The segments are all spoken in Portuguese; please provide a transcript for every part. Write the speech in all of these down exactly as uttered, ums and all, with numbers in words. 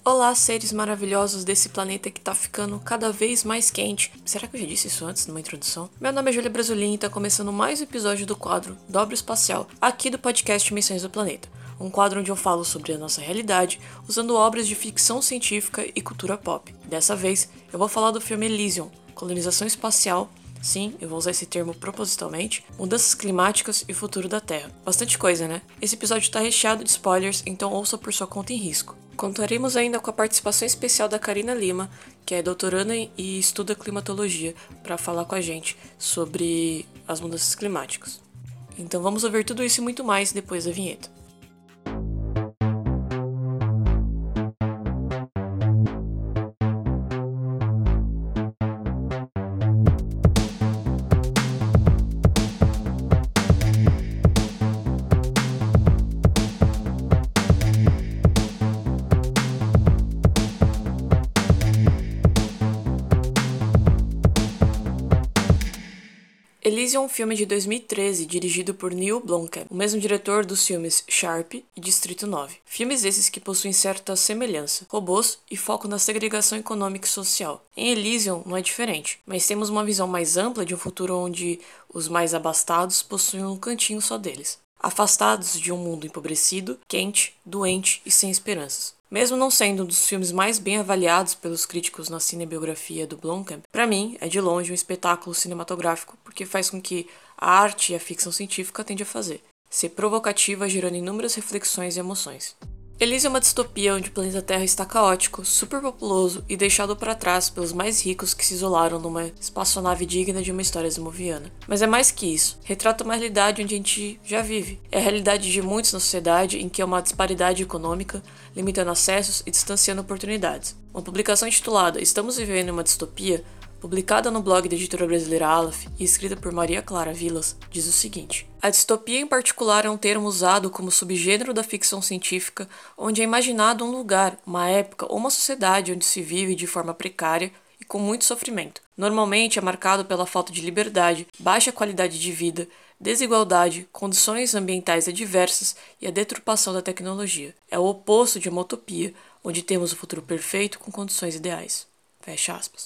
Olá, seres maravilhosos desse planeta que tá ficando cada vez mais quente. Será que eu já disse isso antes, numa introdução? Meu nome é Júlia Brasolin e tá começando mais um episódio do quadro Dobro Espacial, aqui do podcast Missões do Planeta. Um quadro onde eu falo sobre a nossa realidade, usando obras de ficção científica e cultura pop. Dessa vez, eu vou falar do filme Elysium, Colonização Espacial. Sim, eu vou usar esse termo propositalmente, mudanças climáticas e futuro da Terra. Bastante coisa, né? Esse episódio está recheado de spoilers, então ouça por sua conta em risco. Contaremos ainda com a participação especial da Karina Lima, que é doutoranda e estuda climatologia, para falar com a gente sobre as mudanças climáticas. Então vamos ouvir tudo isso e muito mais depois da vinheta. Elysium é um filme de dois mil e treze, dirigido por Neil Blomkamp, o mesmo diretor dos filmes Sharp e Distrito nove. Filmes esses que possuem certa semelhança, robôs e foco na segregação econômica e social. Em Elysium não é diferente, mas temos uma visão mais ampla de um futuro onde os mais abastados possuem um cantinho só deles, afastados de um mundo empobrecido, quente, doente e sem esperanças. Mesmo não sendo um dos filmes mais bem avaliados pelos críticos na cinebiografia do Blomkamp, para mim é de longe um espetáculo cinematográfico porque faz com que a arte e a ficção científica tendem a fazer, ser provocativa gerando inúmeras reflexões e emoções. Elysium é uma distopia onde o planeta Terra está caótico, superpopuloso e deixado para trás pelos mais ricos que se isolaram numa espaçonave digna de uma história zimoviana. Mas é mais que isso, retrata uma realidade onde a gente já vive. É a realidade de muitos na sociedade em que há uma disparidade econômica, limitando acessos e distanciando oportunidades. Uma publicação intitulada Estamos Vivendo em uma Distopia, publicada no blog da editora brasileira Aleph e escrita por Maria Clara Vilas, diz o seguinte: a distopia em particular é um termo usado como subgênero da ficção científica, onde é imaginado um lugar, uma época ou uma sociedade onde se vive de forma precária e com muito sofrimento. Normalmente é marcado pela falta de liberdade, baixa qualidade de vida, desigualdade, condições ambientais adversas e a deturpação da tecnologia. É o oposto de uma utopia, onde temos o futuro perfeito com condições ideais. Fecha aspas.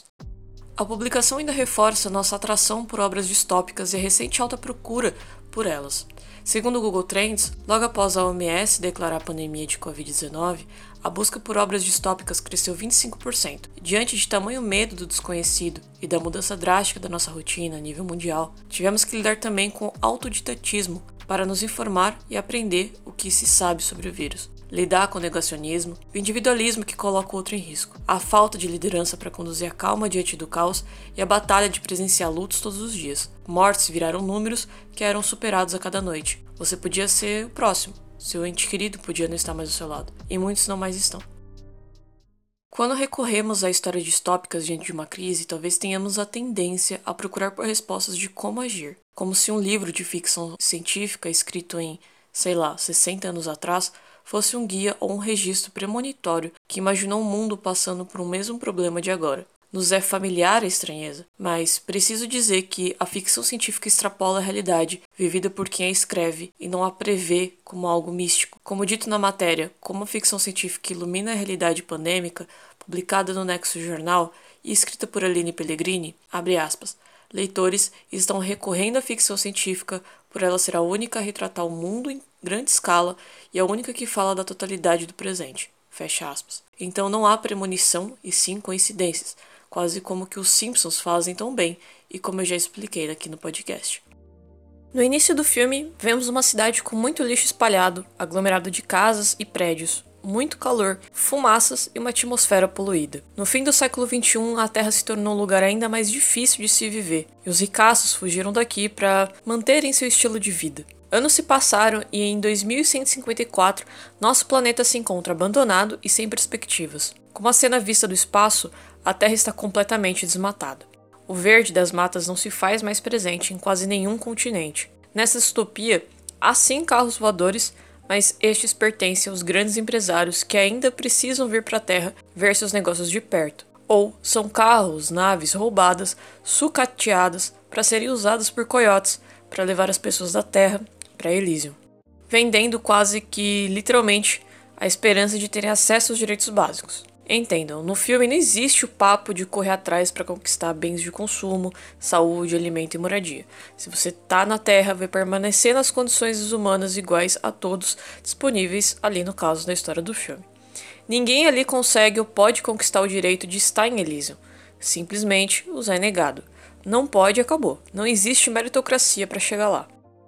A publicação ainda reforça nossa atração por obras distópicas e a recente alta procura por elas. Segundo o Google Trends, logo após a O M S declarar a pandemia de covid dezenove, a busca por obras distópicas cresceu vinte e cinco por cento. Diante de tamanho medo do desconhecido e da mudança drástica da nossa rotina a nível mundial, tivemos que lidar também com autodidatismo para nos informar e aprender o que se sabe sobre o vírus. Lidar com o negacionismo, o individualismo que coloca o outro em risco, a falta de liderança para conduzir a calma diante do caos e a batalha de presenciar lutos todos os dias. Mortes viraram números que eram superados a cada noite. Você podia ser o próximo, seu ente querido podia não estar mais ao seu lado, e muitos não mais estão. Quando recorremos a histórias distópicas diante de uma crise, talvez tenhamos a tendência a procurar por respostas de como agir, como se um livro de ficção científica escrito em, sei lá, sessenta anos atrás, fosse um guia ou um registro premonitório que imaginou um mundo passando por um mesmo problema de agora. Nos é familiar a estranheza, mas preciso dizer que a ficção científica extrapola a realidade vivida por quem a escreve e não a prevê como algo místico. Como dito na matéria, como a ficção científica ilumina a realidade pandêmica, publicada no Nexo Jornal e escrita por Aline Pellegrini, abre aspas, leitores estão recorrendo à ficção científica por ela ser a única a retratar o mundo em grande escala e a única que fala da totalidade do presente. Fecha aspas. Então não há premonição e sim coincidências, quase como que os Simpsons fazem tão bem e como eu já expliquei aqui no podcast. No início do filme, vemos uma cidade com muito lixo espalhado, aglomerado de casas e prédios, muito calor, fumaças e uma atmosfera poluída. No fim do século vinte e um, a Terra se tornou um lugar ainda mais difícil de se viver, e os ricaços fugiram daqui para manterem seu estilo de vida. Anos se passaram e em dois mil cento e cinquenta e quatro, nosso planeta se encontra abandonado e sem perspectivas. Com uma cena vista do espaço, a Terra está completamente desmatada. O verde das matas não se faz mais presente em quase nenhum continente. Nessa distopia, há sim carros voadores, mas estes pertencem aos grandes empresários que ainda precisam vir para a Terra ver seus negócios de perto. Ou são carros, naves roubadas, sucateadas para serem usadas por coiotes para levar as pessoas da Terra para Elysium, vendendo quase que literalmente a esperança de terem acesso aos direitos básicos. Entendam, no filme não existe o papo de correr atrás para conquistar bens de consumo, saúde, alimento e moradia. Se você tá na Terra, vai permanecer nas condições humanas iguais a todos disponíveis ali no caso da história do filme. Ninguém ali consegue ou pode conquistar o direito de estar em Elysium. Simplesmente os é negado. Não pode e acabou. Não existe meritocracia para chegar lá.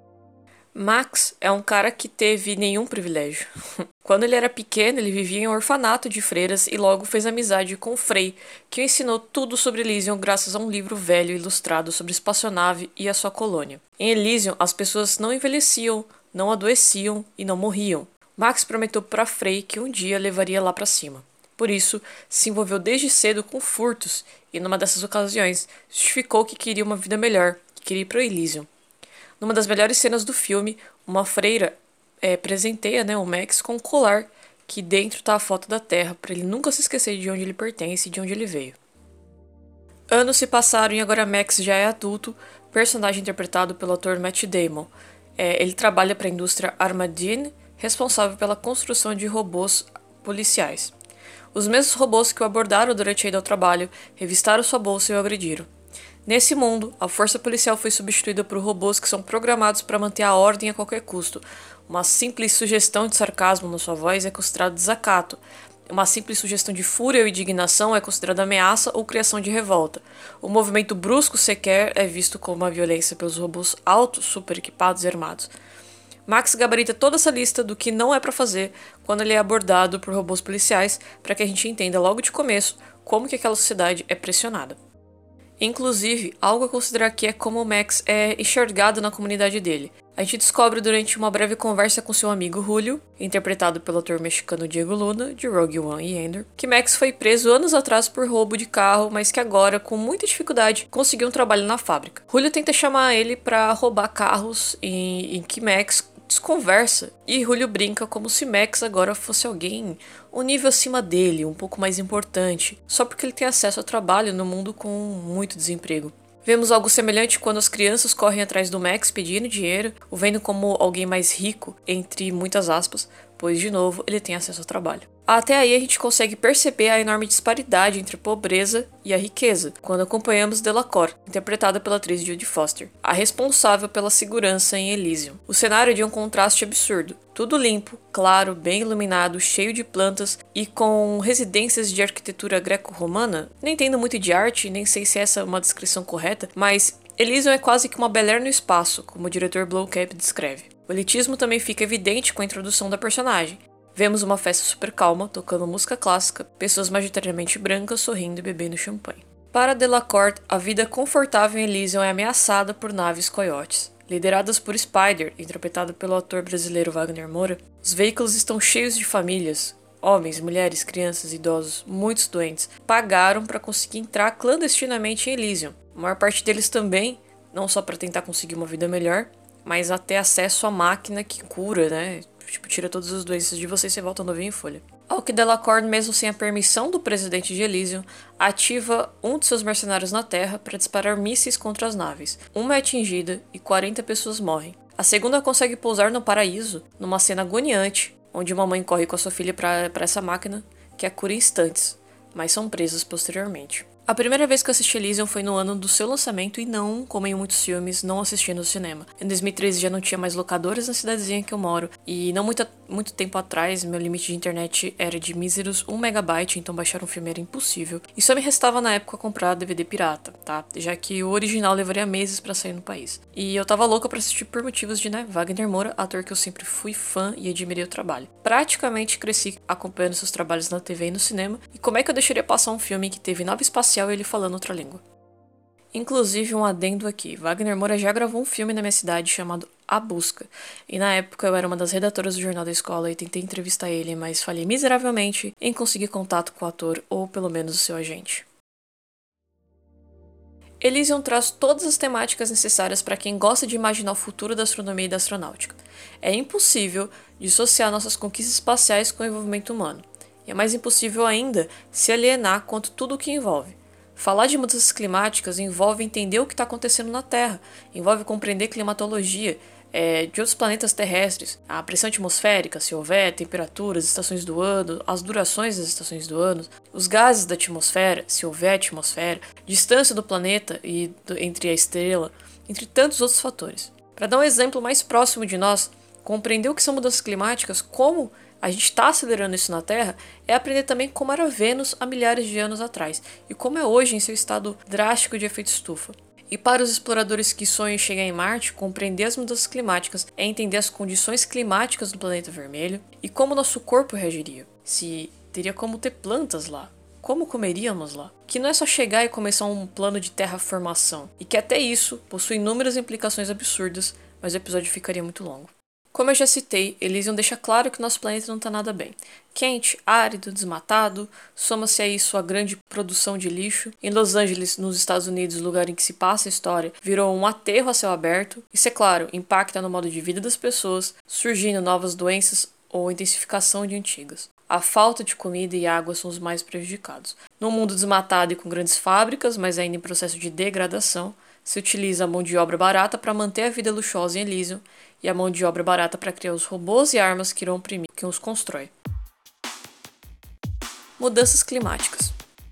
Max é um cara que teve nenhum privilégio. Quando ele era pequeno, ele vivia em um orfanato de freiras e logo fez amizade com o Frei, que o ensinou tudo sobre Elysium graças a um livro velho ilustrado sobre espaçonave e a sua colônia. Em Elysium, as pessoas não envelheciam, não adoeciam e não morriam. Max prometeu para Frei que um dia levaria lá para cima. Por isso, se envolveu desde cedo com furtos e, numa dessas ocasiões, justificou que queria uma vida melhor, que queria ir para Elysium. Numa das melhores cenas do filme, uma freira é, presenteia né, o Max com um colar que dentro está a foto da Terra, para ele nunca se esquecer de onde ele pertence e de onde ele veio. Anos se passaram e agora Max já é adulto, personagem interpretado pelo ator Matt Damon. É, ele trabalha para a indústria Armadine, responsável pela construção de robôs policiais. Os mesmos robôs que o abordaram durante a ida ao trabalho, revistaram sua bolsa e o agrediram. Nesse mundo, a força policial foi substituída por robôs que são programados para manter a ordem a qualquer custo. Uma simples sugestão de sarcasmo na sua voz é considerado desacato. Uma simples sugestão de fúria ou indignação é considerada ameaça ou criação de revolta. O movimento brusco sequer é visto como uma violência pelos robôs altos, super equipados e armados. Max gabarita toda essa lista do que não é para fazer quando ele é abordado por robôs policiais, para que a gente entenda logo de começo como que aquela sociedade é pressionada. Inclusive, algo a considerar aqui é como o Max é enxergado na comunidade dele. A gente descobre durante uma breve conversa com seu amigo Julio, interpretado pelo ator mexicano Diego Luna, de Rogue One e Endor, que Max foi preso anos atrás por roubo de carro, mas que agora, com muita dificuldade, conseguiu um trabalho na fábrica. Julio tenta chamar ele para roubar carros em, em que Max desconversa, e Julio brinca como se Max agora fosse alguém um nível acima dele, um pouco mais importante, só porque ele tem acesso ao trabalho no mundo com muito desemprego. Vemos algo semelhante quando as crianças correm atrás do Max pedindo dinheiro, o vendo como alguém mais rico, entre muitas aspas, pois, de novo, ele tem acesso ao trabalho. Até aí a gente consegue perceber a enorme disparidade entre a pobreza e a riqueza, quando acompanhamos Delacour, interpretada pela atriz Jodie Foster, a responsável pela segurança em Elysium. O cenário é de um contraste absurdo. Tudo limpo, claro, bem iluminado, cheio de plantas e com residências de arquitetura greco-romana. Nem entendo muito de arte, nem sei se essa é uma descrição correta, mas Elysium é quase que uma Bel Air no espaço, como o diretor Blomkamp descreve. O elitismo também fica evidente com a introdução da personagem. Vemos uma festa super calma, tocando música clássica, pessoas majoritariamente brancas sorrindo e bebendo champanhe. Para Delacour, a vida confortável em Elysium é ameaçada por naves coiotes. Lideradas por Spider, interpretado pelo ator brasileiro Wagner Moura, os veículos estão cheios de famílias. Homens, mulheres, crianças, idosos, muitos doentes, pagaram para conseguir entrar clandestinamente em Elysium. A maior parte deles também, não só para tentar conseguir uma vida melhor, mas até acesso à máquina que cura, né? Tipo, tira todas as doenças de você e você volta novinho em folha. Ao que Delacour, mesmo sem a permissão do presidente de Elysium, ativa um de seus mercenários na Terra para disparar mísseis contra as naves. Uma é atingida e quarenta pessoas morrem. A segunda consegue pousar no paraíso, numa cena agoniante, onde uma mãe corre com a sua filha para essa máquina, que a cura em instantes, mas são presas posteriormente. A primeira vez que eu assisti Elysium foi no ano do seu lançamento e não, como em muitos filmes, não assisti no cinema. Em dois mil e treze já não tinha mais locadoras na cidadezinha que eu moro e não muito, muito tempo atrás meu limite de internet era de míseros um megabyte, então baixar um filme era impossível. E só me restava na época comprar D V D pirata, tá? Já que o original levaria meses pra sair no país. E eu tava louca pra assistir por motivos de, né, Wagner Moura, ator que eu sempre fui fã e admirei o trabalho. Praticamente cresci acompanhando seus trabalhos na T V e no cinema, e como é que eu deixaria passar um filme que teve nave espacial e ele falando outra língua? Inclusive, um adendo aqui, Wagner Moura já gravou um filme na minha cidade chamado A Busca, e na época eu era uma das redatoras do jornal da escola e tentei entrevistar ele, mas falhei miseravelmente em conseguir contato com o ator ou pelo menos o seu agente. Elysium traz todas as temáticas necessárias para quem gosta de imaginar o futuro da astronomia e da astronáutica. É impossível dissociar nossas conquistas espaciais com o envolvimento humano, e é mais impossível ainda se alienar quanto tudo o que envolve. Falar de mudanças climáticas envolve entender o que está acontecendo na Terra, envolve compreender climatologia, é, de outros planetas terrestres, a pressão atmosférica, se houver, temperaturas, estações do ano, as durações das estações do ano, os gases da atmosfera, se houver atmosfera, distância do planeta e do, entre a estrela, entre tantos outros fatores. Para dar um exemplo mais próximo de nós, compreender o que são mudanças climáticas, como a gente está acelerando isso na Terra, é aprender também como era Vênus há milhares de anos atrás e como é hoje em seu estado drástico de efeito estufa. E para os exploradores que sonham em chegar em Marte, compreender as mudanças climáticas é entender as condições climáticas do planeta vermelho e como nosso corpo reagiria. Se teria como ter plantas lá, como comeríamos lá. Que não é só chegar e começar um plano de terraformação, e que até isso possui inúmeras implicações absurdas, mas o episódio ficaria muito longo. Como eu já citei, Elysium deixa claro que nosso planeta não está nada bem. Quente, árido, desmatado, soma-se a isso a grande produção de lixo. Em Los Angeles, nos Estados Unidos, lugar em que se passa a história, virou um aterro a céu aberto. Isso, é claro, impacta no modo de vida das pessoas, surgindo novas doenças ou intensificação de antigas. A falta de comida e água são os mais prejudicados. Num mundo desmatado e com grandes fábricas, mas ainda em processo de degradação, se utiliza a mão de obra barata para manter a vida luxuosa em Elysium e a mão de obra barata para criar os robôs e armas que irão oprimir quem os constrói. Mudanças climáticas.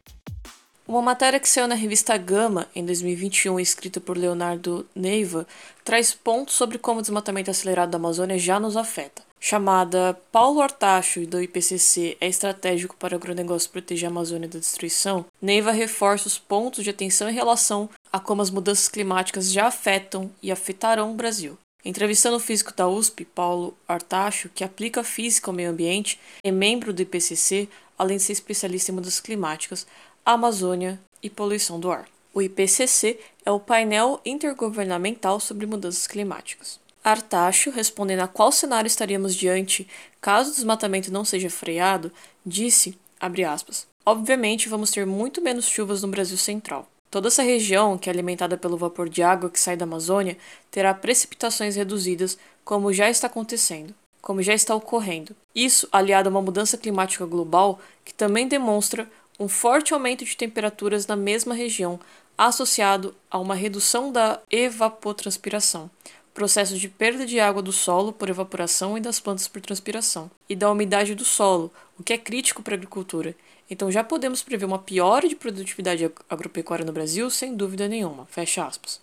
Uma matéria que saiu na revista Gama em dois mil e vinte e um, escrita por Leonardo Neiva, traz pontos sobre como o desmatamento acelerado da Amazônia já nos afeta. Chamada Paulo Artacho do I P C C é estratégico para o agronegócio proteger a Amazônia da destruição, Neiva reforça os pontos de atenção em relação a como as mudanças climáticas já afetam e afetarão o Brasil. Entrevistando o físico da U S P, Paulo Artacho, que aplica física ao meio ambiente, é membro do I P C C, além de ser especialista em mudanças climáticas, Amazônia e poluição do ar. O I P C C é o painel intergovernamental sobre mudanças climáticas. Artacho, respondendo a qual cenário estaríamos diante caso o desmatamento não seja freado, disse, abre aspas, obviamente vamos ter muito menos chuvas no Brasil Central. Toda essa região, que é alimentada pelo vapor de água que sai da Amazônia, terá precipitações reduzidas, como já está acontecendo, como já está ocorrendo. Isso aliado a uma mudança climática global que também demonstra um forte aumento de temperaturas na mesma região, associado a uma redução da evapotranspiração, processo de perda de água do solo por evaporação e das plantas por transpiração, e da umidade do solo, o que é crítico para a agricultura. Então já podemos prever uma piora de produtividade agropecuária no Brasil, sem dúvida nenhuma. Fecha aspas.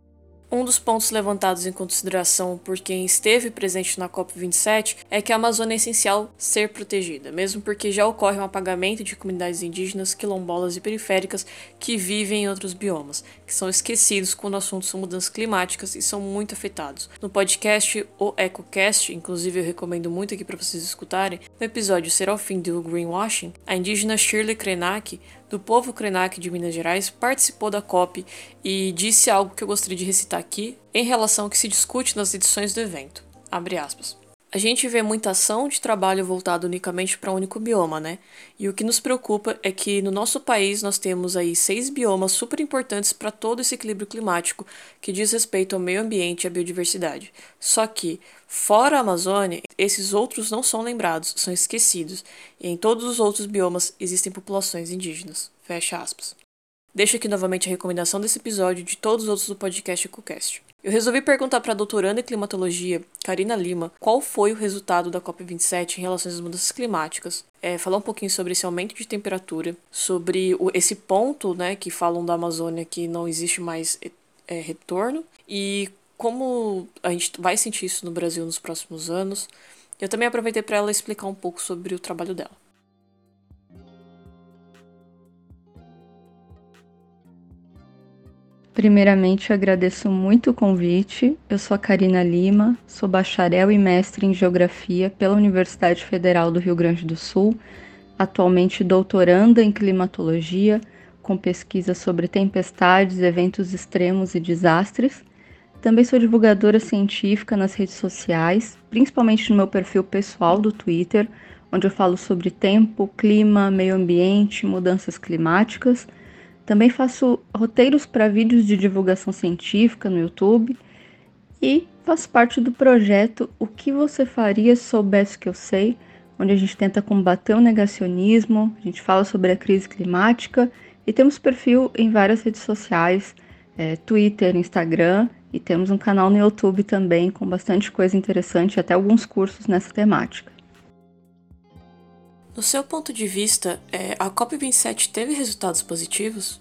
Um dos pontos levantados em consideração por quem esteve presente na COP vinte e sete é que a Amazônia é essencial ser protegida, mesmo porque já ocorre um apagamento de comunidades indígenas, quilombolas e periféricas que vivem em outros biomas, que são esquecidos quando o assunto são mudanças climáticas e são muito afetados. No podcast O EcoCast, inclusive eu recomendo muito aqui para vocês escutarem, no episódio Será o Fim do Greenwashing, a indígena Shirley Krenak, do povo Krenak de Minas Gerais, participou da COP e disse algo que eu gostaria de recitar aqui em relação ao que se discute nas edições do evento. Abre aspas. A gente vê muita ação de trabalho voltado unicamente para um único bioma, né? E o que nos preocupa é que no nosso país nós temos aí seis biomas super importantes para todo esse equilíbrio climático que diz respeito ao meio ambiente e à biodiversidade. Só que, fora a Amazônia, esses outros não são lembrados, são esquecidos, e em todos os outros biomas existem populações indígenas. Fecha aspas. Deixo aqui novamente a recomendação desse episódio e de todos os outros do podcast EcoCast. Eu resolvi perguntar para a doutoranda em climatologia, Karina Lima, qual foi o resultado da COP vinte e sete em relação às mudanças climáticas, é, falar um pouquinho sobre esse aumento de temperatura, sobre o, esse ponto, né, que falam da Amazônia que não existe mais é, retorno, e como a gente vai sentir isso no Brasil nos próximos anos. Eu também aproveitei para ela explicar um pouco sobre o trabalho dela. Primeiramente, eu agradeço muito o convite. Eu sou a Karina Lima, sou bacharel e mestre em Geografia pela Universidade Federal do Rio Grande do Sul, atualmente doutoranda em Climatologia, com pesquisa sobre tempestades, eventos extremos e desastres. Também sou divulgadora científica nas redes sociais, principalmente no meu perfil pessoal do Twitter, onde eu falo sobre tempo, clima, meio ambiente, mudanças climáticas. Também faço roteiros para vídeos de divulgação científica no YouTube e faço parte do projeto O que você faria se soubesse que eu sei, onde a gente tenta combater o negacionismo, a gente fala sobre a crise climática e temos perfil em várias redes sociais, é, Twitter, Instagram E temos um canal no YouTube também com bastante coisa interessante e até alguns cursos nessa temática. No seu ponto de vista, é, a COP vinte e sete teve resultados positivos?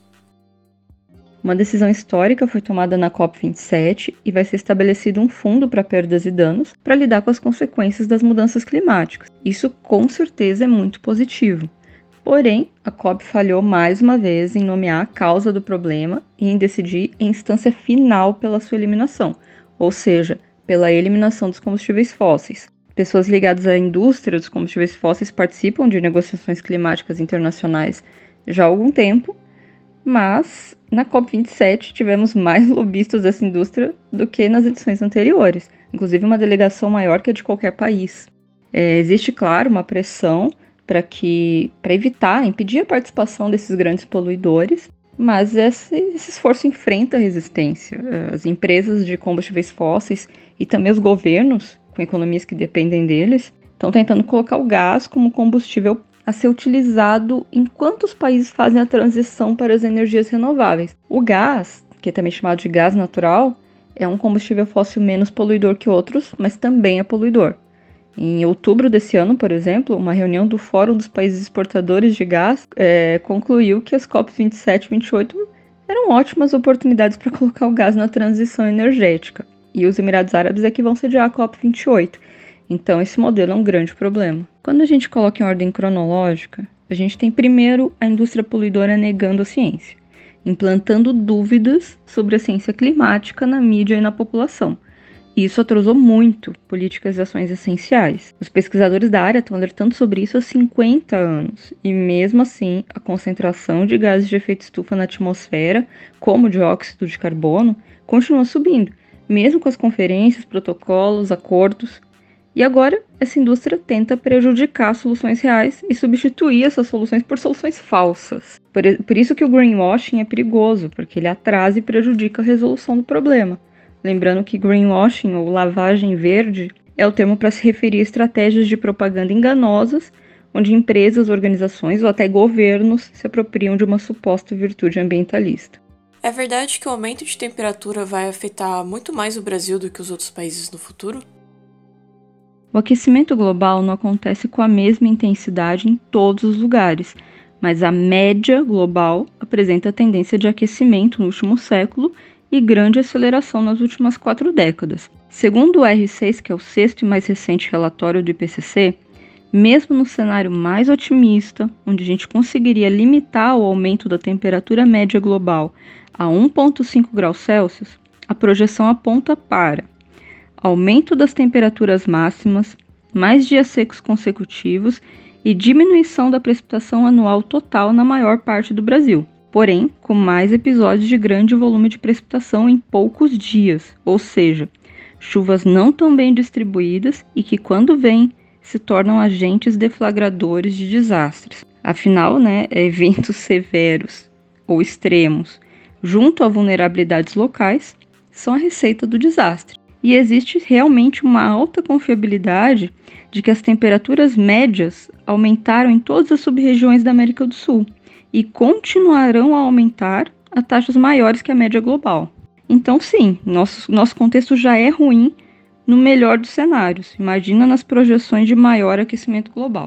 Uma decisão histórica foi tomada na COP vinte e sete e vai ser estabelecido um fundo para perdas e danos para lidar com as consequências das mudanças climáticas. Isso com certeza é muito positivo. Porém, a COP falhou mais uma vez em nomear a causa do problema e em decidir a instância final pela sua eliminação, ou seja, pela eliminação dos combustíveis fósseis. Pessoas ligadas à indústria dos combustíveis fósseis participam de negociações climáticas internacionais já há algum tempo, mas na COP vinte e sete tivemos mais lobistas dessa indústria do que nas edições anteriores, inclusive uma delegação maior que a de qualquer país. É, existe, claro, uma pressão para que, para evitar, impedir a participação desses grandes poluidores, mas esse, esse esforço enfrenta a resistência. As empresas de combustíveis fósseis e também os governos, com economias que dependem deles, estão tentando colocar o gás como combustível a ser utilizado enquanto os países fazem a transição para as energias renováveis. O gás, que é também chamado de gás natural, é um combustível fóssil menos poluidor que outros, mas também é poluidor. Em outubro desse ano, por exemplo, uma reunião do Fórum dos Países Exportadores de Gás é, concluiu que as COP vinte e sete e vinte e oito eram ótimas oportunidades para colocar o gás na transição energética. E os Emirados Árabes é que vão sediar a COP vinte e oito. Então, esse modelo é um grande problema. Quando a gente coloca em ordem cronológica, a gente tem primeiro a indústria poluidora negando a ciência, implantando dúvidas sobre a ciência climática na mídia e na população. Isso atrasou muito políticas e ações essenciais. Os pesquisadores da área estão alertando sobre isso há cinquenta anos, e mesmo assim, a concentração de gases de efeito estufa na atmosfera, como o dióxido de carbono, continua subindo, mesmo com as conferências, protocolos, acordos. E agora, essa indústria tenta prejudicar soluções reais e substituir essas soluções por soluções falsas. Por, por isso que o greenwashing é perigoso, porque ele atrasa e prejudica a resolução do problema. Lembrando que greenwashing, ou lavagem verde, é o termo para se referir a estratégias de propaganda enganosas, onde empresas, organizações ou até governos se apropriam de uma suposta virtude ambientalista. É verdade que o aumento de temperatura vai afetar muito mais o Brasil do que os outros países no futuro? O aquecimento global não acontece com a mesma intensidade em todos os lugares, mas a média global apresenta a tendência de aquecimento no último século e grande aceleração nas últimas quatro décadas. Segundo o R seis, que é o sexto e mais recente relatório do I P C C, mesmo no cenário mais otimista, onde a gente conseguiria limitar o aumento da temperatura média global a um vírgula cinco graus Celsius, a projeção aponta para aumento das temperaturas máximas, mais dias secos consecutivos e diminuição da precipitação anual total na maior parte do Brasil. Porém, com mais episódios de grande volume de precipitação em poucos dias, ou seja, chuvas não tão bem distribuídas e que, quando vêm, se tornam agentes deflagradores de desastres. Afinal, né, eventos severos ou extremos, junto a vulnerabilidades locais, são a receita do desastre. E existe realmente uma alta confiabilidade de que as temperaturas médias aumentaram em todas as sub-regiões da América do Sul e continuarão a aumentar a taxas maiores que a média global. Então, sim, nosso, nosso contexto já é ruim no melhor dos cenários. Imagina nas projeções de maior aquecimento global.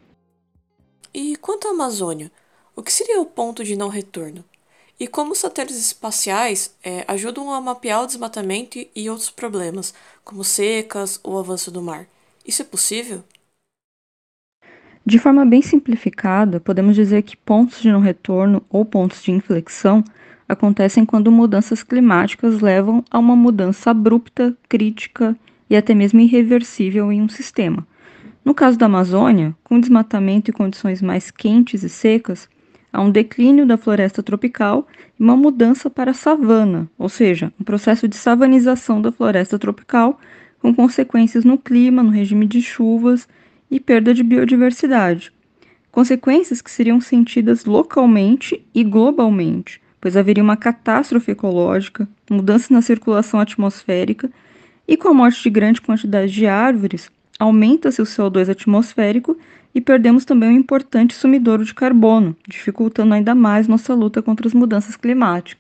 E quanto à Amazônia, o que seria o ponto de não retorno? E como os satélites espaciais é, ajudam a mapear o desmatamento e outros problemas, como secas ou avanço do mar? Isso é possível? De forma bem simplificada, podemos dizer que pontos de não retorno ou pontos de inflexão acontecem quando mudanças climáticas levam a uma mudança abrupta, crítica e até mesmo irreversível em um sistema. No caso da Amazônia, com desmatamento e condições mais quentes e secas, há um declínio da floresta tropical e uma mudança para a savana, ou seja, um processo de savanização da floresta tropical com consequências no clima, no regime de chuvas e perda de biodiversidade. Consequências que seriam sentidas localmente e globalmente, pois haveria uma catástrofe ecológica, mudança na circulação atmosférica e, com a morte de grande quantidade de árvores, aumenta-se o C O dois atmosférico e perdemos também um importante sumidouro de carbono, dificultando ainda mais nossa luta contra as mudanças climáticas.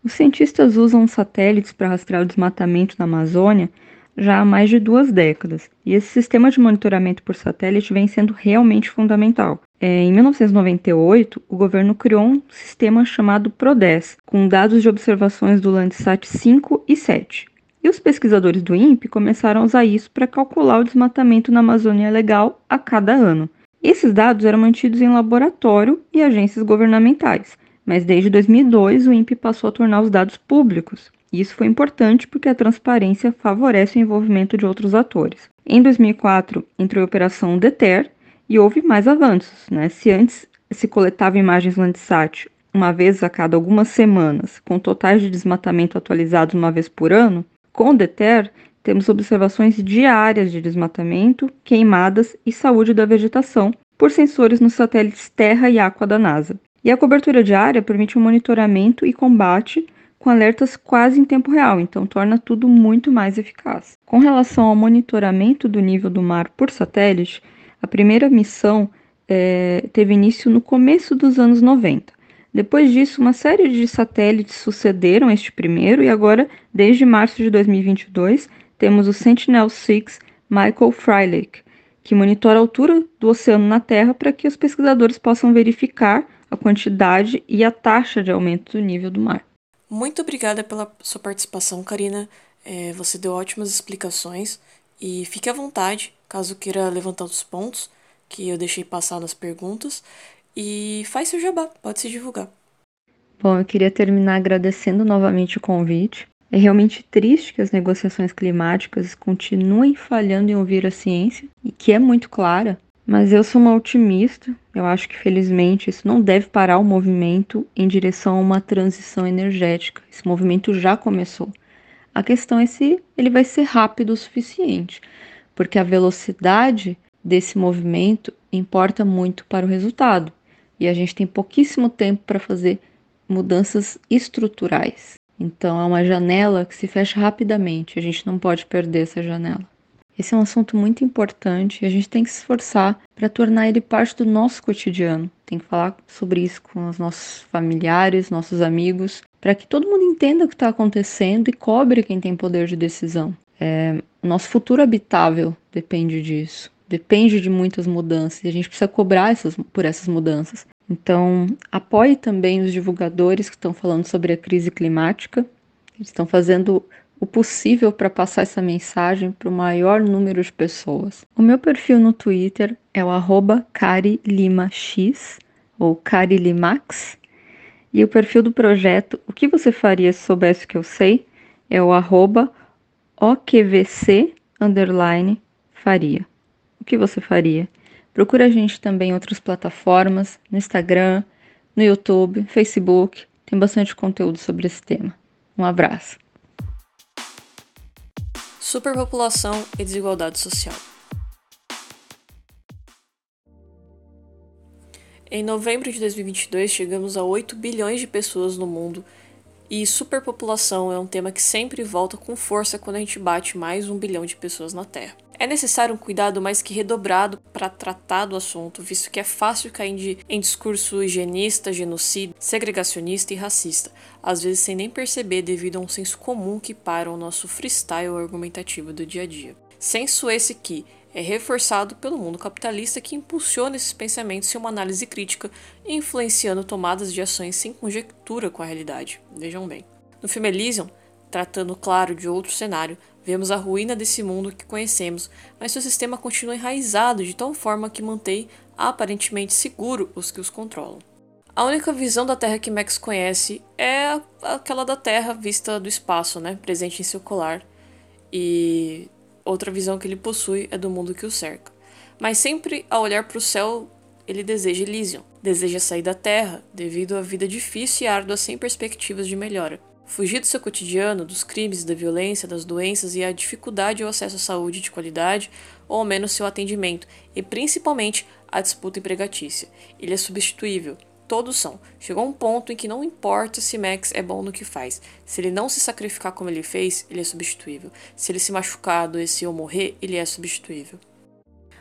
Os cientistas usam satélites para rastrear o desmatamento na Amazônia já há mais de duas décadas, e esse sistema de monitoramento por satélite vem sendo realmente fundamental. É, em mil novecentos e noventa e oito, o governo criou um sistema chamado PRODES, com dados de observações do Landsat cinco e sete. E os pesquisadores do INPE começaram a usar isso para calcular o desmatamento na Amazônia Legal a cada ano. Esses dados eram mantidos em laboratório e agências governamentais, mas desde dois mil e dois o INPE passou a tornar os dados públicos. E isso foi importante porque a transparência favorece o envolvimento de outros atores. Em dois mil e quatro entrou em operação DETER e houve mais avanços, né? Se antes se coletava imagens Landsat uma vez a cada algumas semanas, com totais de desmatamento atualizados uma vez por ano, com o DETER temos observações diárias de desmatamento, queimadas e saúde da vegetação por sensores nos satélites Terra e Aqua da NASA. E a cobertura diária permite um monitoramento e combate com alertas quase em tempo real, então torna tudo muito mais eficaz. Com relação ao monitoramento do nível do mar por satélite, a primeira missão é, teve início no começo dos anos noventa. Depois disso, uma série de satélites sucederam este primeiro e agora, desde março de dois mil e vinte e dois, temos o Sentinel seis Michael Freilich, que monitora a altura do oceano na Terra para que os pesquisadores possam verificar a quantidade e a taxa de aumento do nível do mar. Muito obrigada pela sua participação, Karina. É, você deu ótimas explicações e fique à vontade, caso queira levantar os pontos que eu deixei passar nas perguntas, e faz seu jabá, pode se divulgar. Bom, eu queria terminar agradecendo novamente o convite. É realmente triste que as negociações climáticas continuem falhando em ouvir a ciência, e que é muito clara, mas eu sou uma otimista. Eu acho que, felizmente, isso não deve parar o movimento em direção a uma transição energética. Esse movimento já começou. A questão é se ele vai ser rápido o suficiente, porque a velocidade desse movimento importa muito para o resultado. E a gente tem pouquíssimo tempo para fazer mudanças estruturais. Então, é uma janela que se fecha rapidamente. A gente não pode perder essa janela. Esse é um assunto muito importante e a gente tem que se esforçar para tornar ele parte do nosso cotidiano. Tem que falar sobre isso com os nossos familiares, nossos amigos, para que todo mundo entenda o que está acontecendo e cobre quem tem poder de decisão. É, o nosso futuro habitável depende disso. Depende de muitas mudanças e a gente precisa cobrar essas, por essas mudanças. Então, apoie também os divulgadores que estão falando sobre a crise climática. Eles estão fazendo o possível para passar essa mensagem para o maior número de pessoas. O meu perfil no Twitter é o arroba carilimax, ou carilimax, e o perfil do projeto O que você faria se soubesse o que eu sei é o arroba okvc underline faria. O que você faria? Procura a gente também em outras plataformas, no Instagram, no YouTube, Facebook, tem bastante conteúdo sobre esse tema. Um abraço. Superpopulação e desigualdade social. Em novembro de dois mil e vinte e dois, chegamos a oito bilhões de pessoas no mundo, e superpopulação é um tema que sempre volta com força quando a gente bate mais um bilhão de pessoas na Terra. É necessário um cuidado mais que redobrado para tratar do assunto, visto que é fácil cair de, em discurso higienista, genocida, segregacionista e racista, às vezes sem nem perceber devido a um senso comum que para o nosso freestyle argumentativo do dia a dia. Senso esse que é reforçado pelo mundo capitalista que impulsiona esses pensamentos sem uma análise crítica, influenciando tomadas de ações sem conjectura com a realidade. Vejam bem. No filme Elysium, tratando, claro, de outro cenário, vemos a ruína desse mundo que conhecemos, mas seu sistema continua enraizado de tal forma que mantém aparentemente seguro os que os controlam. A única visão da Terra que Max conhece é aquela da Terra vista do espaço, né, presente em seu colar, e outra visão que ele possui é do mundo que o cerca. Mas sempre ao olhar para o céu, ele deseja Elysium, deseja sair da Terra devido à vida difícil e árdua sem perspectivas de melhora. Fugir do seu cotidiano, dos crimes, da violência, das doenças e a dificuldade ao acesso à saúde de qualidade, ou ao menos seu atendimento, e principalmente a disputa empregatícia. Ele é substituível. Todos são. Chegou um ponto em que não importa se Max é bom no que faz. Se ele não se sacrificar como ele fez, ele é substituível. Se ele se machucar, adoecer ou morrer, ele é substituível.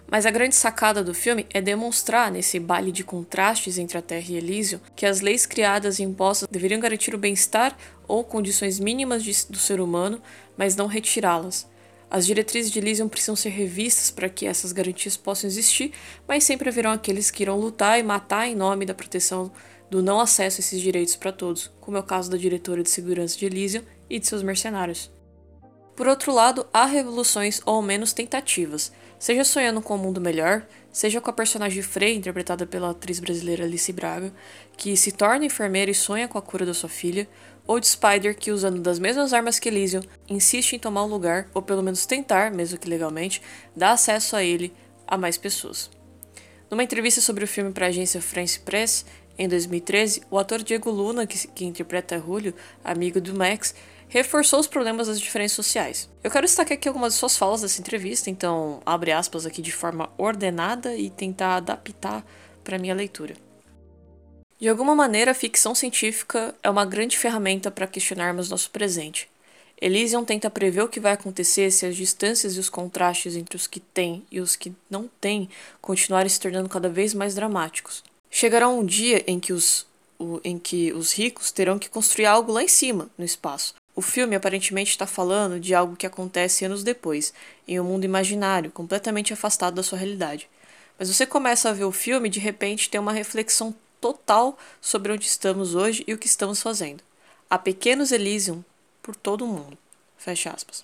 Mas a grande sacada do filme é demonstrar, nesse baile de contrastes entre a Terra e Elysium, que as leis criadas e impostas deveriam garantir o bem-estar ou condições mínimas de, do ser humano, mas não retirá-las. As diretrizes de Elysium precisam ser revistas para que essas garantias possam existir, mas sempre haverão aqueles que irão lutar e matar em nome da proteção do não acesso a esses direitos para todos, como é o caso da diretora de segurança de Elysium e de seus mercenários. Por outro lado, há revoluções ou ao menos tentativas, seja sonhando com um mundo melhor, seja com a personagem Frey, interpretada pela atriz brasileira Alice Braga, que se torna enfermeira e sonha com a cura da sua filha, ou de Spider, que usando das mesmas armas que Elysium, insiste em tomar o lugar, ou pelo menos tentar, mesmo que legalmente, dar acesso a ele a mais pessoas. Numa entrevista sobre o filme para a agência France Press, em dois mil e treze, o ator Diego Luna, que, que interpreta Julio, amigo do Max, reforçou os problemas das diferenças sociais. Eu quero destacar aqui algumas de suas falas dessa entrevista, então abre aspas aqui de forma ordenada e tentar adaptar para minha leitura. De alguma maneira, a ficção científica é uma grande ferramenta para questionarmos nosso presente. Elysium tenta prever o que vai acontecer se as distâncias e os contrastes entre os que têm e os que não têm continuarem se tornando cada vez mais dramáticos. Chegará um dia em que os, o, em que os ricos terão que construir algo lá em cima, no espaço. O filme aparentemente está falando de algo que acontece anos depois, em um mundo imaginário, completamente afastado da sua realidade. Mas você começa a ver o filme e de repente tem uma reflexão total sobre onde estamos hoje e o que estamos fazendo. Há pequenos Elysium por todo o mundo. Fecha aspas.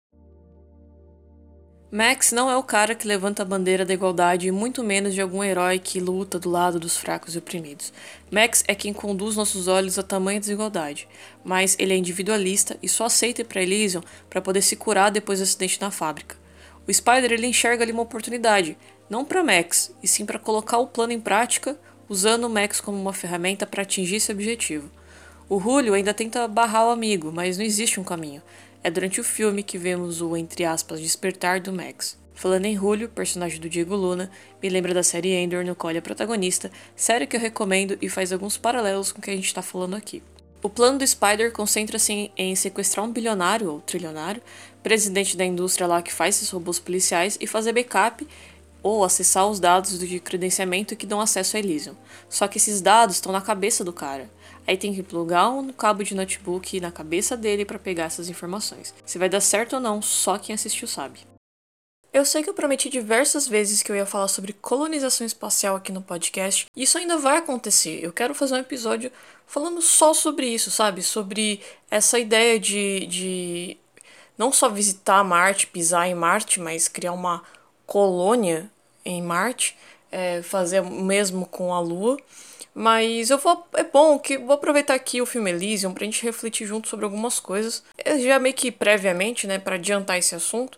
Max não é o cara que levanta a bandeira da igualdade e muito menos de algum herói que luta do lado dos fracos e oprimidos. Max é quem conduz nossos olhos à tamanha desigualdade, mas ele é individualista e só aceita ir para Elysium para poder se curar depois do acidente na fábrica. O Spider ele enxerga ali uma oportunidade, não para Max, e sim para colocar o plano em prática, usando o Max como uma ferramenta para atingir esse objetivo. O Julio ainda tenta barrar o amigo, mas não existe um caminho. É durante o filme que vemos o, entre aspas, despertar do Max. Falando em Julio, personagem do Diego Luna, me lembra da série Endor, no qual ele é protagonista, série que eu recomendo e faz alguns paralelos com o que a gente está falando aqui. O plano do Spider concentra-se em sequestrar um bilionário ou trilionário, presidente da indústria lá que faz esses robôs policiais, e fazer backup ou acessar os dados de credenciamento que dão acesso a Elysium. Só que esses dados estão na cabeça do cara. Aí tem que plugar um cabo de notebook na cabeça dele para pegar essas informações. Se vai dar certo ou não, só quem assistiu sabe. Eu sei que eu prometi diversas vezes que eu ia falar sobre colonização espacial aqui no podcast, e isso ainda vai acontecer. Eu quero fazer um episódio falando só sobre isso, sabe? Sobre essa ideia de, de não só visitar Marte, pisar em Marte, mas criar uma colônia em Marte, é, fazer o mesmo com a Lua. Mas eu vou. É bom que vou aproveitar aqui o filme Elysium pra gente refletir junto sobre algumas coisas. Já meio que previamente, né, pra adiantar esse assunto.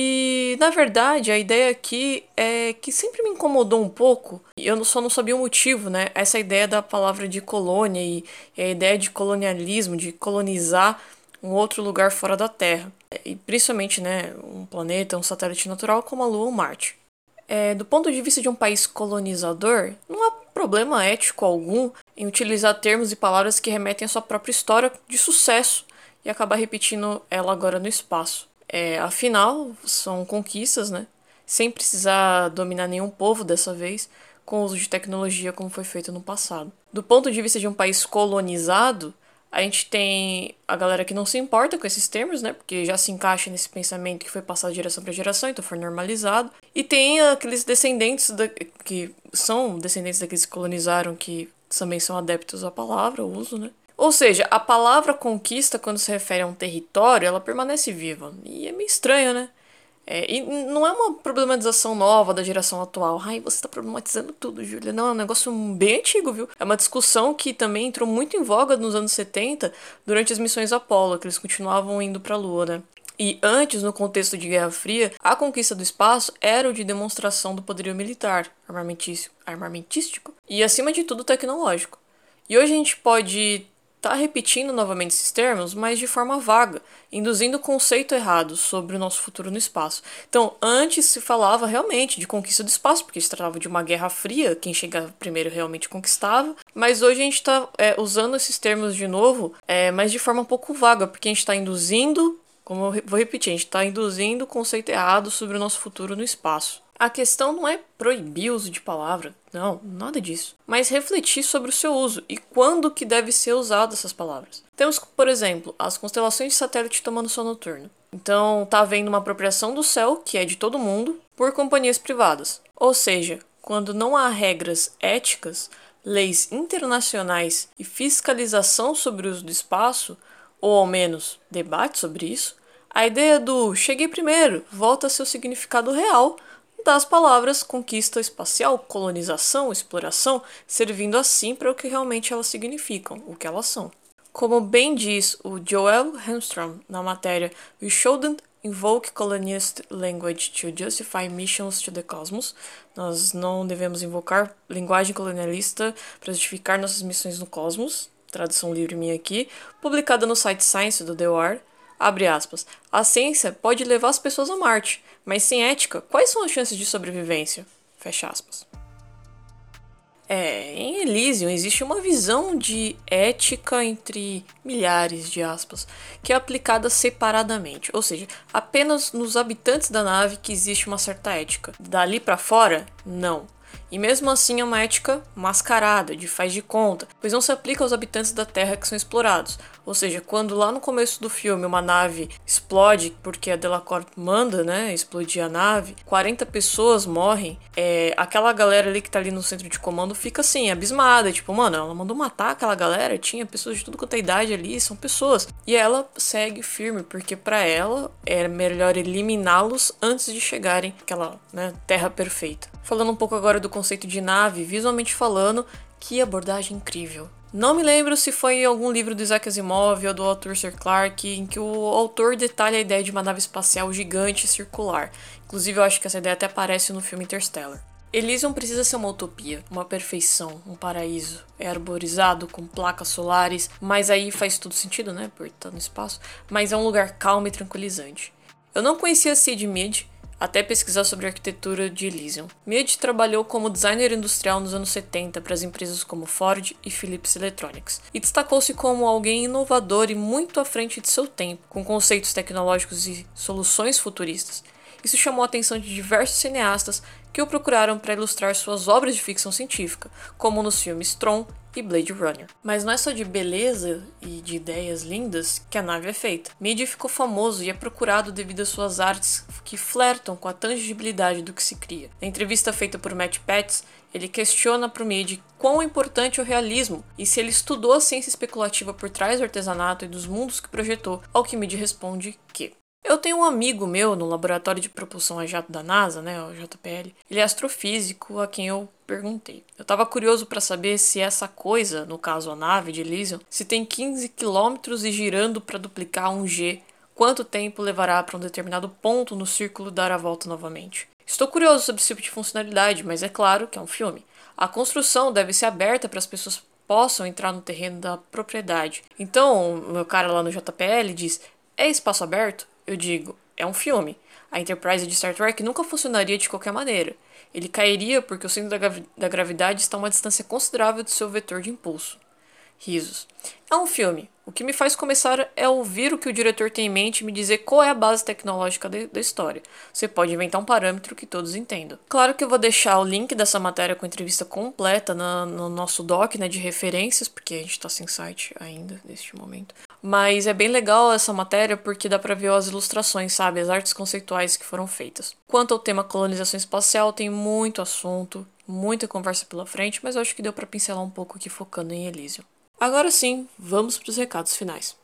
E, na verdade, a ideia aqui é que sempre me incomodou um pouco. E eu só não sabia o motivo, né? Essa ideia da palavra de colônia e, e a ideia de colonialismo, de colonizar um outro lugar fora da Terra. E principalmente, né, um planeta, um satélite natural como a Lua ou Marte. É, do ponto de vista de um país colonizador, não há problema ético algum em utilizar termos e palavras que remetem à sua própria história de sucesso e acabar repetindo ela agora no espaço. É, afinal, são conquistas, né? Sem precisar dominar nenhum povo dessa vez, com o uso de tecnologia como foi feito no passado. Do ponto de vista de um país colonizado, a gente tem a galera que não se importa com esses termos, né? Porque já se encaixa nesse pensamento que foi passado de geração para geração, então foi normalizado. E tem aqueles descendentes da, que são descendentes daqueles que colonizaram, que também são adeptos à palavra, ao uso, né? Ou seja, a palavra conquista, quando se refere a um território, ela permanece viva. E é meio estranho, né? É, e não é uma problematização nova da geração atual. Ai, você tá problematizando tudo, Júlia. Não, é um negócio bem antigo, viu? É uma discussão que também entrou muito em voga nos anos setenta, durante as missões Apollo, que eles continuavam indo pra Lua, né? E antes, no contexto de Guerra Fria, a conquista do espaço era o de demonstração do poderio militar, armamentístico, armamentístico e, acima de tudo, tecnológico. E hoje a gente pode tá repetindo novamente esses termos, mas de forma vaga, induzindo o conceito errado sobre o nosso futuro no espaço. Então, antes se falava realmente de conquista do espaço, porque se tratava de uma guerra fria, quem chegava primeiro realmente conquistava, mas hoje a gente está é, usando esses termos de novo, é, mas de forma um pouco vaga, porque a gente está induzindo, como eu vou repetir, a gente está induzindo o conceito errado sobre o nosso futuro no espaço. A questão não é proibir o uso de palavra, não, nada disso. Mas refletir sobre o seu uso e quando que deve ser usado essas palavras. Temos, por exemplo, as constelações de satélite tomando sol noturno. Então, tá havendo uma apropriação do céu, que é de todo mundo, por companhias privadas. Ou seja, quando não há regras éticas, leis internacionais e fiscalização sobre o uso do espaço, ou ao menos debate sobre isso, a ideia do cheguei primeiro volta a seu significado real das palavras conquista espacial, colonização, exploração, servindo assim para o que realmente elas significam, o que elas são. Como bem diz o Joel Hamstrom na matéria We Shouldn't Invoke Colonialist Language to Justify Missions to the Cosmos, nós não devemos invocar linguagem colonialista para justificar nossas missões no cosmos, tradução livre minha aqui, publicada no site Science do The War, abre aspas, a ciência pode levar as pessoas a Marte, mas sem ética, quais são as chances de sobrevivência? Fecha aspas. É, em Elysium existe uma visão de ética entre milhares de aspas, que é aplicada separadamente, ou seja, apenas nos habitantes da nave que existe uma certa ética. Dali pra fora, não. E mesmo assim é uma ética mascarada, de faz de conta, pois não se aplica aos habitantes da Terra que são explorados. Ou seja, quando lá no começo do filme uma nave explode, porque a Delacorp manda, né, explodir a nave, quarenta pessoas morrem, é, aquela galera ali que tá ali no centro de comando fica assim, abismada, tipo, mano, ela mandou matar aquela galera, tinha pessoas de tudo quanto é idade ali, são pessoas. E ela segue firme, porque pra ela é melhor eliminá-los antes de chegarem àquela, né, terra perfeita. Falando um pouco agora do conceito de nave, visualmente falando, que abordagem incrível. Não me lembro se foi em algum livro do Isaac Asimov ou do Arthur C. Clarke, em que o autor detalha a ideia de uma nave espacial gigante e circular. Inclusive, eu acho que essa ideia até aparece no filme Interstellar. Elysium precisa ser uma utopia, uma perfeição, um paraíso. É arborizado, com placas solares, mas aí faz todo sentido, né, por estar no espaço. Mas é um lugar calmo e tranquilizante. Eu não conhecia Sid Mead, até pesquisar sobre a arquitetura de Elysium. Mead trabalhou como designer industrial nos anos setenta para as empresas como Ford e Philips Electronics, e destacou-se como alguém inovador e muito à frente de seu tempo, com conceitos tecnológicos e soluções futuristas. Isso chamou a atenção de diversos cineastas que o procuraram para ilustrar suas obras de ficção científica, como nos filmes Tron e Blade Runner. Mas não é só de beleza e de ideias lindas que a nave é feita. Mead ficou famoso e é procurado devido às suas artes que flertam com a tangibilidade do que se cria. Na entrevista feita por Matt Petz, ele questiona para o Mead quão importante é o realismo e se ele estudou a ciência especulativa por trás do artesanato e dos mundos que projetou, ao que Mead responde que eu tenho um amigo meu no laboratório de propulsão a jato da NASA, né, o J P L. Ele é astrofísico, a quem eu perguntei. Eu estava curioso para saber se essa coisa, no caso a nave de Elysium, se tem quinze quilômetros e girando para duplicar um G, quanto tempo levará para um determinado ponto no círculo dar a volta novamente? Estou curioso sobre esse tipo de funcionalidade, mas é claro que é um filme. A construção deve ser aberta para as pessoas possam entrar no terreno da propriedade. Então, o meu cara lá no J P L diz, é espaço aberto? Eu digo, é um filme. A Enterprise de Star Trek nunca funcionaria de qualquer maneira. Ele cairia porque o centro da, gravi- da gravidade está a uma distância considerável do seu vetor de impulso. Risos. É um filme. O que me faz começar é ouvir o que o diretor tem em mente e me dizer qual é a base tecnológica de, da história. Você pode inventar um parâmetro que todos entendam. Claro que eu vou deixar o link dessa matéria com a entrevista completa na, no nosso doc, né, de referências, porque a gente está sem site ainda neste momento. Mas é bem legal essa matéria porque dá pra ver as ilustrações, sabe? As artes conceituais que foram feitas. Quanto ao tema colonização espacial, tem muito assunto, muita conversa pela frente, mas eu acho que deu pra pincelar um pouco aqui focando em Elysium. Agora sim, vamos pros recados finais.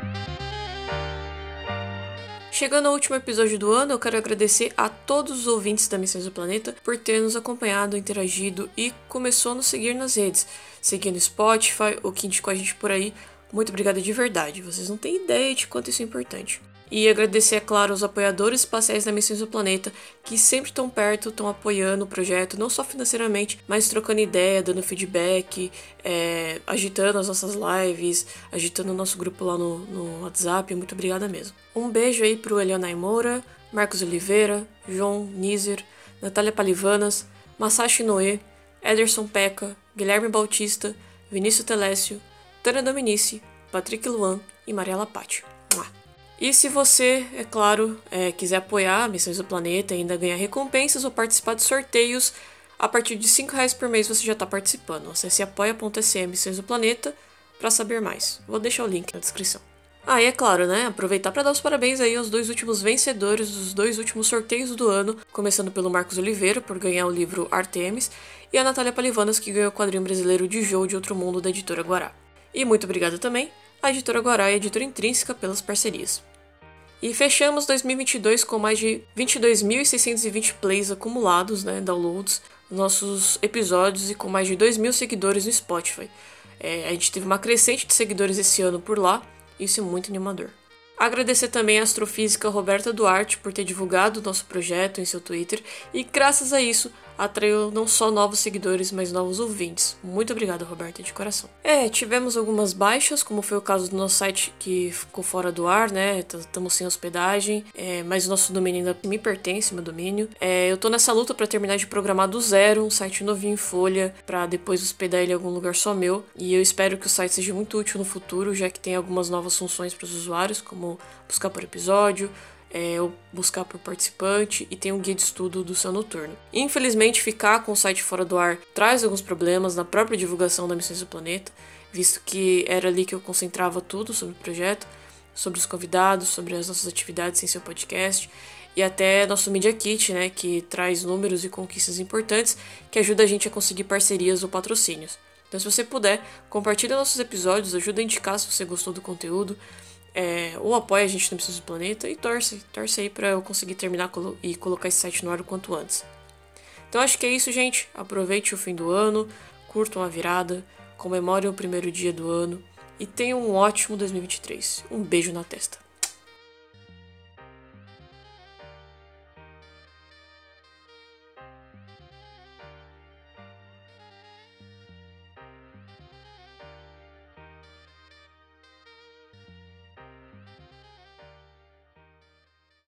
Chegando ao último episódio do ano, eu quero agradecer a todos os ouvintes da Missões do Planeta por ter nos acompanhado, interagido e começou a nos seguir nas redes. Seguindo o Spotify ou que indicou a gente por aí. Muito obrigada de verdade, vocês não têm ideia de quanto isso é importante. E agradecer, é claro, aos apoiadores espaciais da Missões do Planeta, que sempre estão perto, estão apoiando o projeto, não só financeiramente, mas trocando ideia, dando feedback, é, agitando as nossas lives, agitando o nosso grupo lá no, no WhatsApp. Muito obrigada mesmo. Um beijo aí pro Elianai Moura, Marcos Oliveira, João Nizer, Natália Palivanas, Masashi Noé, Ederson Peca, Guilherme Bautista, Vinícius Telécio, Tânia Dominici, Patrick Luan e Mariela Pátio. E se você, é claro, é, quiser apoiar Missões do Planeta e ainda ganhar recompensas ou participar de sorteios, a partir de cinco reais por mês você já está participando. Acesse apoia.se Missões do Planeta para saber mais. Vou deixar o link na descrição. Ah, e é claro, né? Aproveitar para dar os parabéns aí aos dois últimos vencedores dos dois últimos sorteios do ano, começando pelo Marcos Oliveira, por ganhar o livro Artemis, e a Natália Palivanas, que ganhou o quadrinho brasileiro de Jogo de Outro Mundo da Editora Guará. E muito obrigada também à Editora Guará e à Editora Intrínseca pelas parcerias. E fechamos dois mil e vinte e dois com mais de vinte e dois mil seiscentos e vinte plays acumulados, né, downloads, nossos episódios e com mais de dois mil seguidores no Spotify. É, a gente teve uma crescente de seguidores esse ano por lá, isso é muito animador. Agradecer também à astrofísica Roberta Duarte por ter divulgado o nosso projeto em seu Twitter e, graças a isso, atraiu não só novos seguidores, mas novos ouvintes. Muito obrigada, Roberta, de coração. É, tivemos algumas baixas, como foi o caso do nosso site que ficou fora do ar, né? Estamos sem hospedagem, é, mas o nosso domínio ainda me pertence, meu domínio. É, eu tô nessa luta para terminar de programar do zero um site novinho em folha, para depois hospedar ele em algum lugar só meu. E eu espero que o site seja muito útil no futuro, já que tem algumas novas funções para os usuários, como buscar por episódio, É, ou buscar por participante, e tem um guia de estudo do Céu Noturno. Infelizmente, ficar com o site fora do ar traz alguns problemas na própria divulgação da Missões do Planeta, visto que era ali que eu concentrava tudo sobre o projeto, sobre os convidados, sobre as nossas atividades em seu podcast, e até nosso Media Kit, né, que traz números e conquistas importantes que ajuda a gente a conseguir parcerias ou patrocínios. Então, se você puder, compartilha nossos episódios, ajuda a indicar se você gostou do conteúdo, É, ou apoia a gente no Missões do Planeta e torce, torce aí pra eu conseguir terminar e colocar esse site no ar o quanto antes. Então acho que é isso, gente. Aproveite o fim do ano, curtam a virada, comemorem o primeiro dia do ano e tenham um ótimo dois mil e vinte e três. Um beijo na testa.